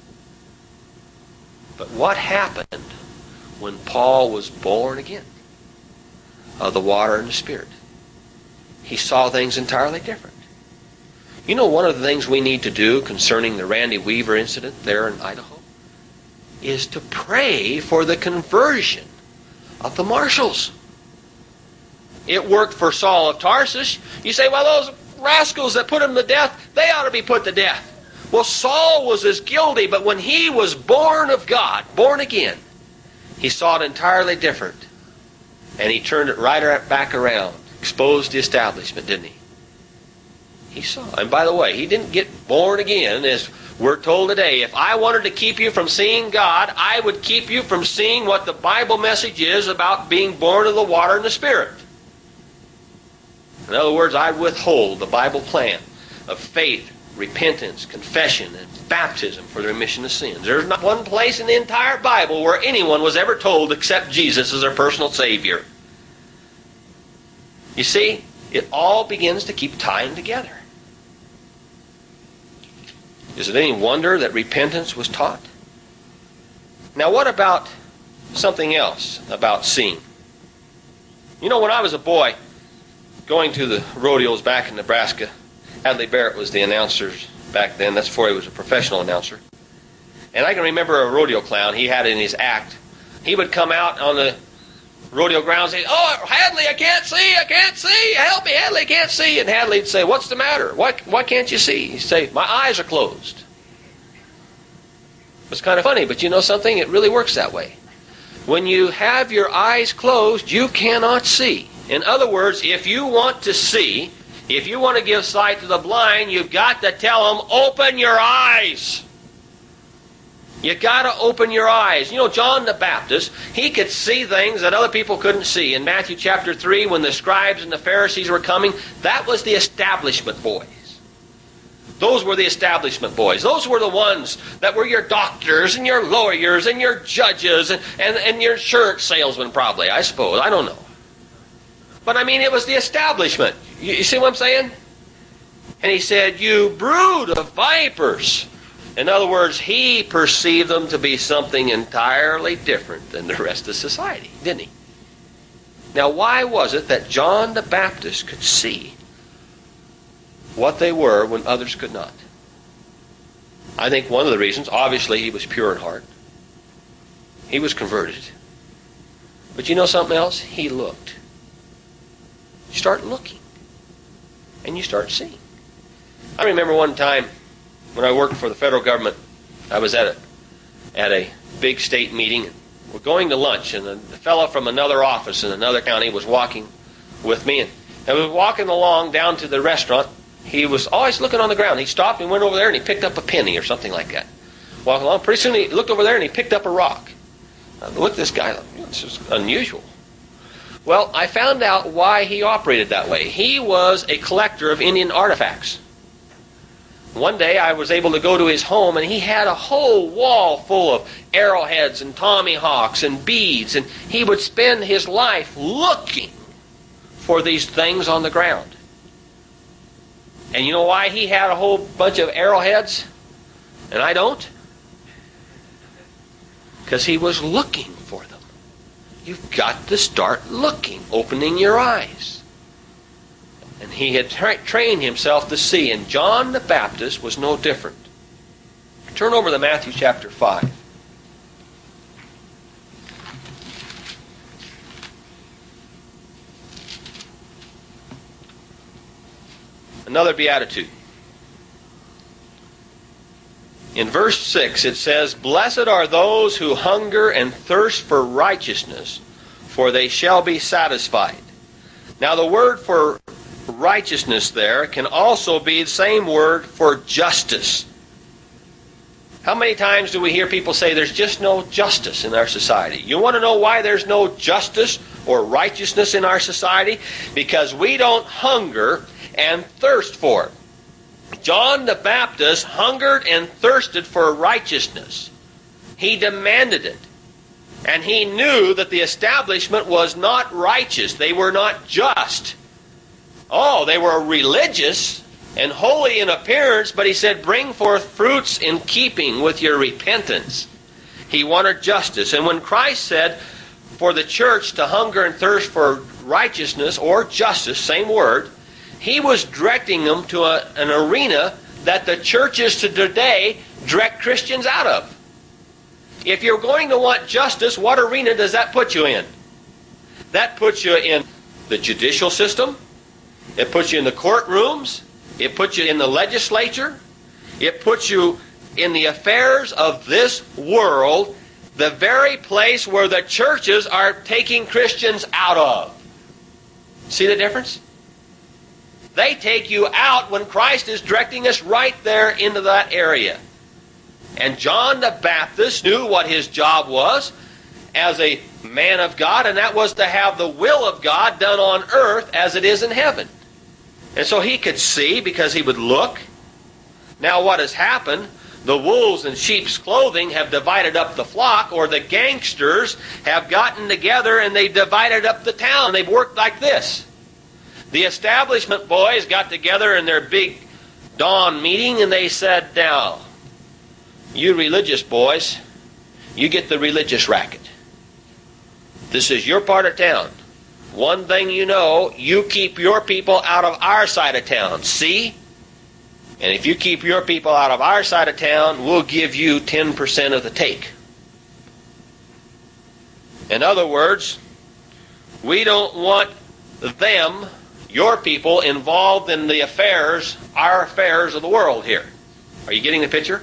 But what happened when Paul was born again of the water and the Spirit? He saw things entirely different. You know, one of the things we need to do concerning the Randy Weaver incident there in Idaho is to pray for the conversion of the marshals. It worked for Saul of Tarsus. You say, well, those rascals that put him to death, they ought to be put to death. Well, Saul was as guilty, but when he was born of God, born again, he saw it entirely different. And he turned it right back around. Exposed the establishment, didn't he? He saw. And by the way, he didn't get born again, as we're told today. If I wanted to keep you from seeing God, I would keep you from seeing what the Bible message is about being born of the water and the Spirit. In other words, I withhold the Bible plan of faith, repentance, confession, and baptism for the remission of sins. There's not one place in the entire Bible where anyone was ever told accept Jesus as their personal Savior. You see, it all begins to keep tying together. Is it any wonder that repentance was taught? Now, what about something else about seeing? You know, when I was a boy, going to the rodeos back in Nebraska, Hadley Barrett was the announcer back then. That's before he was a professional announcer. And I can remember a rodeo clown he had in his act. He would come out on the rodeo grounds and say, oh, Hadley, I can't see, I can't see, help me, Hadley, I can't see. And Hadley would say, what's the matter? Why, why can't you see? He'd say, my eyes are closed. It's kind of funny, but you know something? It really works that way. When you have your eyes closed, you cannot see. In other words, if you want to see, if you want to give sight to the blind, you've got to tell them, open your eyes. You've got to open your eyes. You know, John the Baptist, he could see things that other people couldn't see. In Matthew chapter three, when the scribes and the Pharisees were coming, that was the establishment boys. Those were the establishment boys. Those were the ones that were your doctors and your lawyers and your judges and, and, and your insurance salesmen probably, I suppose. I don't know. But I mean, it was the establishment. You, you see what I'm saying? And he said, you brood of vipers. In other words, he perceived them to be something entirely different than the rest of society, didn't he? Now, why was it that John the Baptist could see what they were when others could not? I think one of the reasons, obviously, he was pure in heart. He was converted. But you know something else? He looked. You start looking, and you start seeing. I remember one time when I worked for the federal government, I was at a, at a big state meeting. We're going to lunch, and a fellow from another office in another county was walking with me. And I was walking along down to the restaurant. He was always looking on the ground. He stopped and went over there, and he picked up a penny or something like that. Walking along, pretty soon he looked over there, and he picked up a rock. I looked at this guy, this is unusual. Well, I found out why he operated that way. He was a collector of Indian artifacts. One day I was able to go to his home, and he had a whole wall full of arrowheads and tommyhawks and beads, and he would spend his life looking for these things on the ground. And you know why he had a whole bunch of arrowheads and I don't? Because he was looking for them. You've got to start looking, opening your eyes. And he had tra- trained himself to see, and John the Baptist was no different. Turn over to Matthew chapter five. Another beatitude. In verse six it says, "Blessed are those who hunger and thirst for righteousness, for they shall be satisfied." Now the word for righteousness there can also be the same word for justice. How many times do we hear people say there's just no justice in our society? You want to know why there's no justice or righteousness in our society? Because we don't hunger and thirst for it. John the Baptist hungered and thirsted for righteousness. He demanded it. And he knew that the establishment was not righteous. They were not just. Oh, they were religious and holy in appearance, but he said, bring forth fruits in keeping with your repentance. He wanted justice. And when Christ said for the church to hunger and thirst for righteousness or justice, same word, he was directing them to a, an arena that the churches to today direct Christians out of. If you're going to want justice, what arena does that put you in? That puts you in the judicial system. It puts you in the courtrooms. It puts you in the legislature. It puts you in the affairs of this world, the very place where the churches are taking Christians out of. See the difference? They take you out when Christ is directing us right there into that area. And John the Baptist knew what his job was as a man of God, and that was to have the will of God done on earth as it is in heaven. And so he could see because he would look. Now what has happened, the wolves in sheep's clothing have divided up the flock, or the gangsters have gotten together and they divided up the town. They've worked like this. The establishment boys got together in their big dawn meeting and they said, now, you religious boys, you get the religious racket. This is your part of town. One thing you know, you keep your people out of our side of town. See? And if you keep your people out of our side of town, we'll give you ten percent of the take. In other words, we don't want them, your people, involved in the affairs, our affairs of the world here. Are you getting the picture?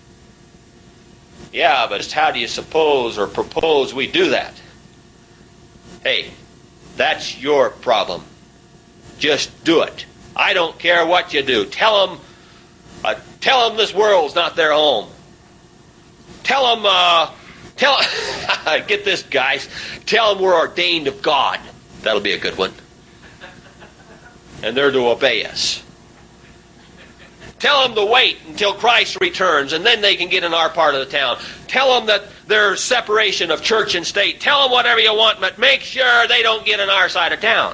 Yeah, but how do you suppose or propose we do that? Hey, that's your problem. Just do it. I don't care what you do. Tell them, uh, tell them this world's not their home. Tell them, uh, tell, get this, guys. Tell them we're ordained of God. That'll be a good one. And they're to obey us. Tell them to wait until Christ returns, and then they can get in our part of the town. Tell them that there's separation of church and state. Tell them whatever you want, but make sure they don't get in our side of town.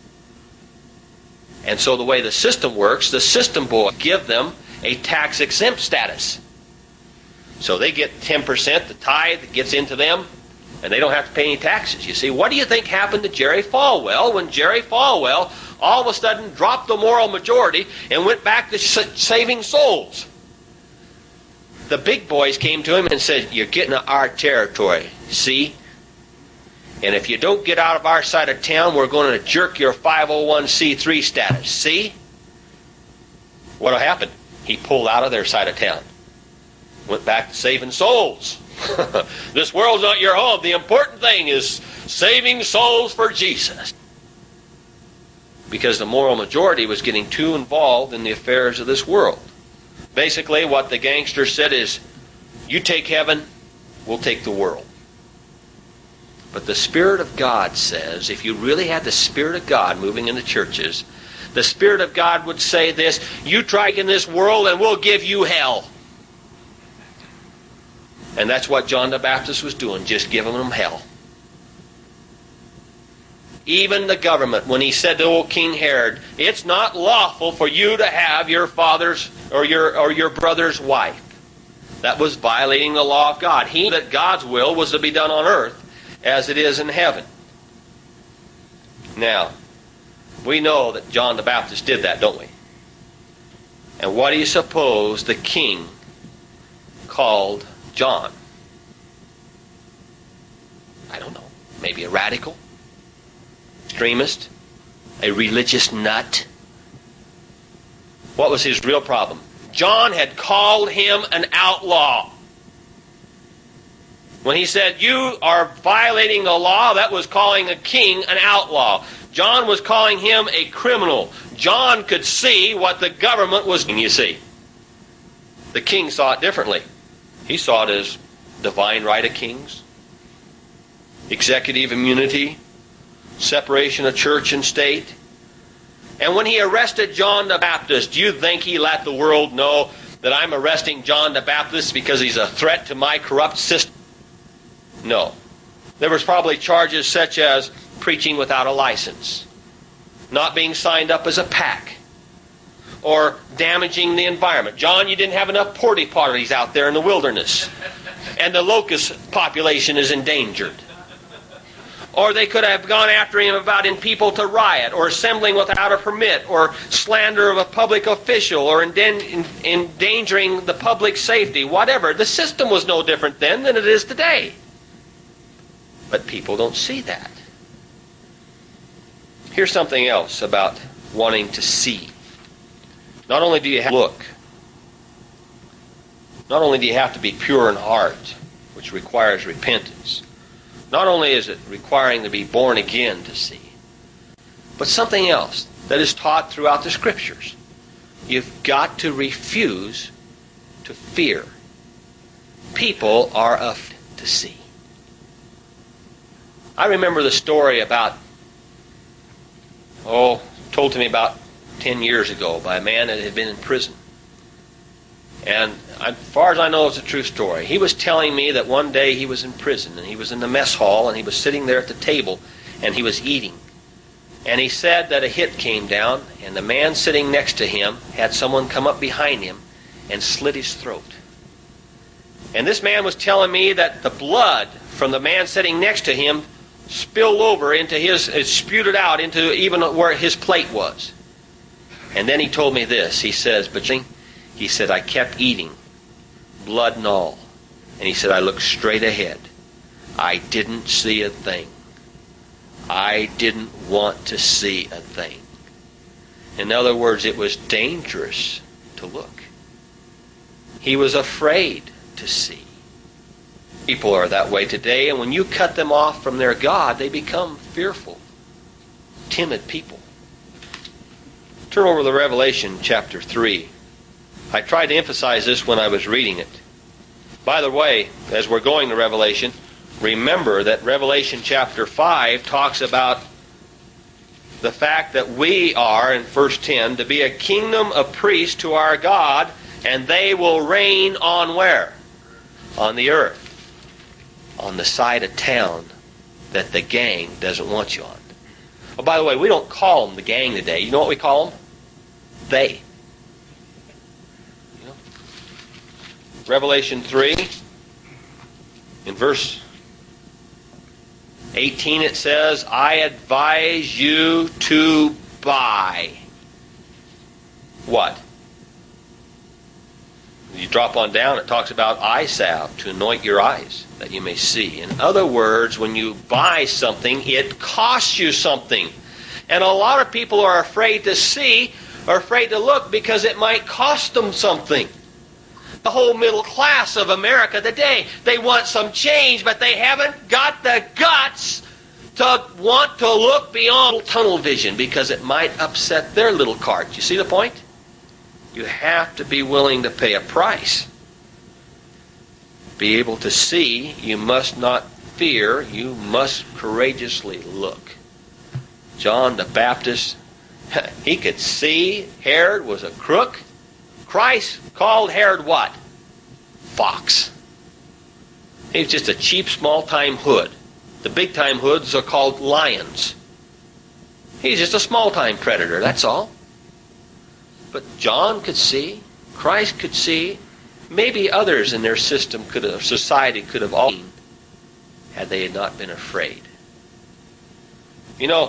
And so the way the system works, the system boys give them a tax-exempt status. So they get ten percent, the tithe gets into them, and they don't have to pay any taxes. You see, what do you think happened to Jerry Falwell when Jerry Falwell all of a sudden dropped the moral majority and went back to saving souls? The big boys came to him and said, you're getting to our territory, see? And if you don't get out of our side of town, we're going to jerk your five oh one c three status, see? What'll happen? He pulled out of their side of town. Went back to saving souls. This world's not your home. The important thing is saving souls for Jesus. Because the moral majority was getting too involved in the affairs of this world. Basically, what the gangster said is, you take heaven, we'll take the world. But the Spirit of God says, if you really had the Spirit of God moving in the churches, the Spirit of God would say this, you try in this world and we'll give you hell. And that's what John the Baptist was doing, just giving them hell. Even the government, when he said to old King Herod, it's not lawful for you to have your father's or your or your brother's wife. That was violating the law of God. He knew that God's will was to be done on earth as it is in heaven. Now, we know that John the Baptist did that, don't we? And what do you suppose the king called John? I don't know. Maybe a radical? Extremist? A religious nut? What was his real problem? John had called him an outlaw. When he said, you are violating the law, that was calling a king an outlaw. John was calling him a criminal. John could see what the government was doing, you see. The king saw it differently. He saw it as divine right of kings, executive immunity, separation of church and state. And when he arrested John the Baptist, do you think he let the world know that I'm arresting John the Baptist because he's a threat to my corrupt system? No. There was probably charges such as preaching without a license, not being signed up as a pack, or damaging the environment. John, you didn't have enough porta potties out there in the wilderness, and the locust population is endangered. Or they could have gone after him about in people to riot, or assembling without a permit, or slander of a public official, or endangering the public safety, whatever. The system was no different then than it is today. But people don't see that. Here's something else about wanting to see. Not only do you have to look, not only do you have to be pure in heart, which requires repentance, not only is it requiring to be born again to see, but something else that is taught throughout the Scriptures. You've got to refuse to fear. People are afraid to see. I remember the story about, oh, told to me about ten years ago by a man that had been in prison. And as far as I know, it's a true story. He was telling me that one day he was in prison, and he was in the mess hall, and he was sitting there at the table, and he was eating. And he said that a hit came down, and the man sitting next to him had someone come up behind him and slit his throat. And this man was telling me that the blood from the man sitting next to him spilled over into his, it spewed it out into even where his plate was. And then he told me this. He says, but he said, I kept eating, blood and all. And he said, I looked straight ahead. I didn't see a thing. I didn't want to see a thing. In other words, it was dangerous to look. He was afraid to see. People are that way today, and when you cut them off from their God, they become fearful, timid people. Turn over to Revelation chapter three. I tried to emphasize this when I was reading it. By the way, as we're going to Revelation, remember that Revelation chapter five talks about the fact that we are, in verse ten, to be a kingdom of priests to our God, and they will reign on where? On the earth. On the side of town that the gang doesn't want you on. Oh, by the way, we don't call them the gang today. You know what we call them? They. You know? Revelation three, in verse eighteen it says, I advise you to buy. What? You drop on down, it talks about eye salve to anoint your eyes that you may see. In other words, when you buy something, it costs you something. And a lot of people are afraid to see, are afraid to look because it might cost them something. The whole middle class of America today, they want some change, but they haven't got the guts to want to look beyond tunnel vision because it might upset their little cart. You see the point? You have to be willing to pay a price. Be able to see, you must not fear, you must courageously look. John the Baptist, he could see Herod was a crook. Christ called Herod what? Fox. He was just a cheap small-time hood. The big-time hoods are called lions. He's just a small-time predator, that's all. But John could see, Christ could see, maybe others in their system could have, society could have all been had they had not been afraid. You know,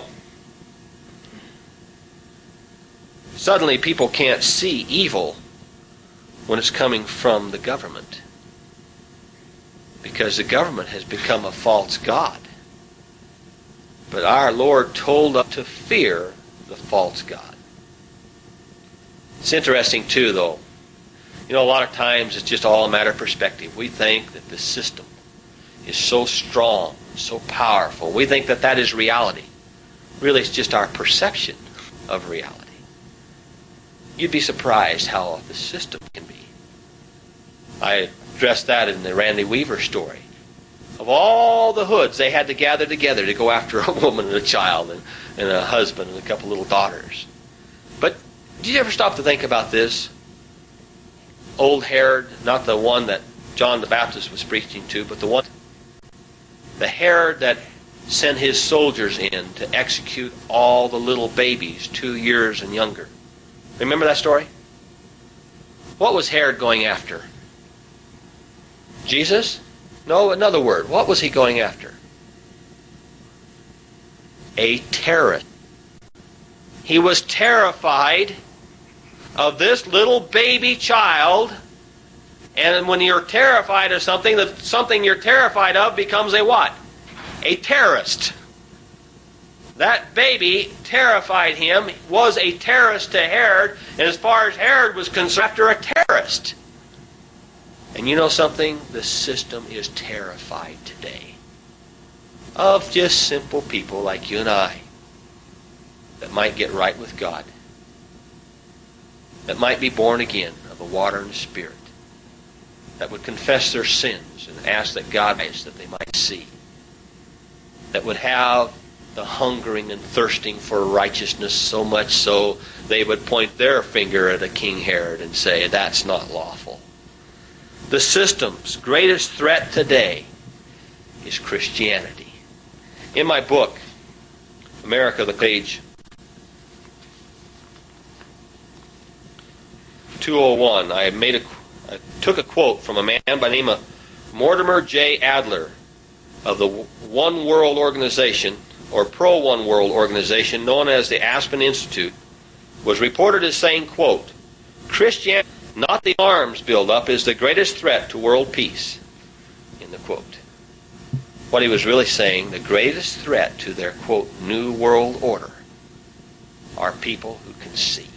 suddenly people can't see evil when it's coming from the government, because the government has become a false god. But our Lord told us to fear the false god. It's interesting too, though. You know, a lot of times it's just all a matter of perspective. We think that the system is so strong, so powerful. We think that that is reality. Really, it's just our perception of reality. You'd be surprised how the system can be. I addressed that in the Randy Weaver story. Of all the hoods they had to gather together to go after a woman and a child and, and a husband and a couple little daughters. But did you ever stop to think about this? Old Herod, not the one that John the Baptist was preaching to, but the one, the Herod that sent his soldiers in to execute all the little babies two years and younger. Remember that story? What was Herod going after? Jesus? No, another word. What was he going after? A terrorist. He was terrified of this little baby child, and when you're terrified of something, the something you're terrified of becomes a what? A terrorist. That baby terrified him, was a terrorist to Herod, and as far as Herod was concerned, after a terrorist. And you know something? The system is terrified today of just simple people like you and I that might get right with God, that might be born again of the water and the Spirit, that would confess their sins and ask that God eyes that they might see, that would have the hungering and thirsting for righteousness so much so they would point their finger at a King Herod and say, that's not lawful. The system's greatest threat today is Christianity. In my book, America the Page, two oh one, I made a, I took a quote from a man by the name of Mortimer J. Adler of the One World Organization, or Pro-One World Organization, known as the Aspen Institute, was reported as saying, quote, Christianity, not the arms buildup, is the greatest threat to world peace, in the quote. What he was really saying, the greatest threat to their, quote, new world order are people who can see.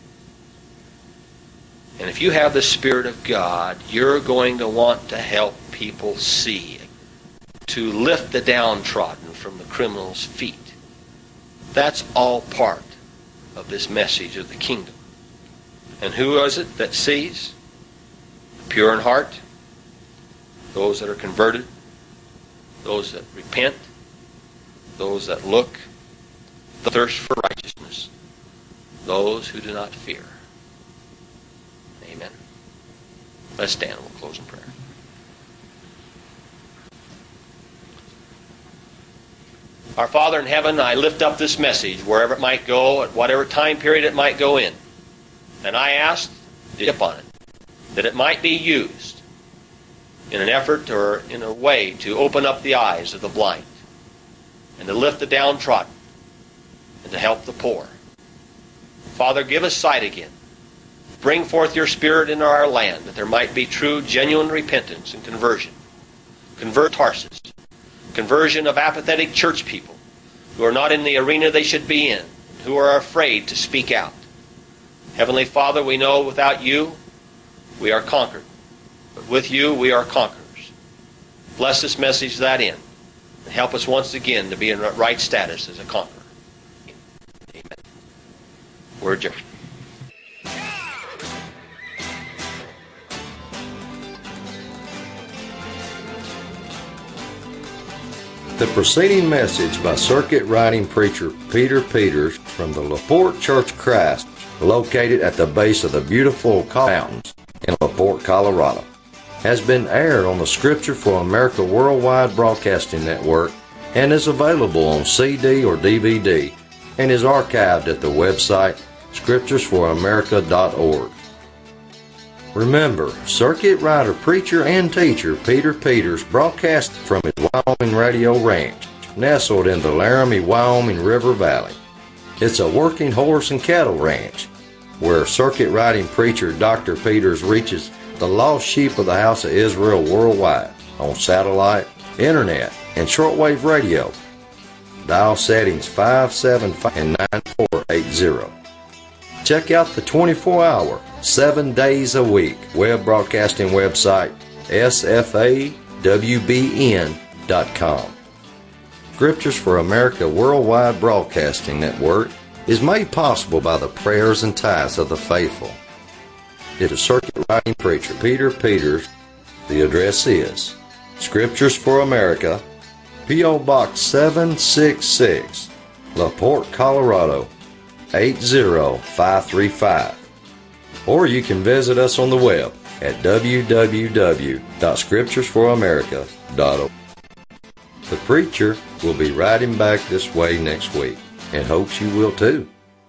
And if you have the Spirit of God, you're going to want to help people see, to lift the downtrodden from the criminal's feet. That's all part of this message of the kingdom. And who is it that sees? The pure in heart, those that are converted, those that repent, those that look, the thirst for righteousness, those who do not fear. Amen. Let's stand and we'll close in prayer. Our Father in heaven, I lift up this message wherever it might go, at whatever time period it might go in. And I ask upon it that it might be used in an effort or in a way to open up the eyes of the blind and to lift the downtrodden and to help the poor. Father, give us sight again. Bring forth your Spirit into our land that there might be true, genuine repentance and conversion. Convert Tarsus. Conversion of apathetic church people who are not in the arena they should be in, who are afraid to speak out. Heavenly Father, we know without you, we are conquered. But with you, we are conquerors. Bless this message to that end. And help us once again to be in right status as a conqueror. Amen. We're adjourned. The preceding message by circuit riding preacher Peter Peters from the LaPorte Church of Christ, located at the base of the beautiful mountains in LaPorte, Colorado, has been aired on the Scripture for America Worldwide Broadcasting Network and is available on C D or D V D and is archived at the website scriptures for america dot org. Remember, circuit rider, preacher, and teacher Peter Peters broadcast from his Wyoming Radio Ranch, nestled in the Laramie, Wyoming River Valley. It's a working horse and cattle ranch where circuit riding preacher Doctor Peters reaches the lost sheep of the House of Israel worldwide on satellite, internet, and shortwave radio. Dial settings five seven five and nine four eight zero. Check out the twenty-four hour, seven days a week web broadcasting website S F A W B N dot com. Scriptures for America Worldwide Broadcasting Network is made possible by the prayers and tithes of the faithful. It is circuit riding preacher Peter Peters. The address is Scriptures for America, P O Box seven six six, La Porte, Colorado eight zero five three five. Or you can visit us on the web at w w w dot scriptures for america dot org. The preacher will be riding back this way next week and hopes you will too.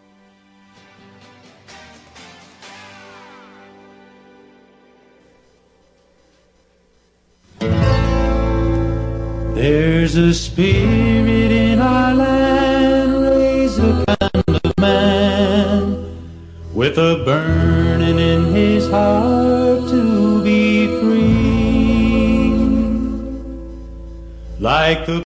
There's a spirit in our land, raise a kind of man, with a burning in his heart to be free. Like the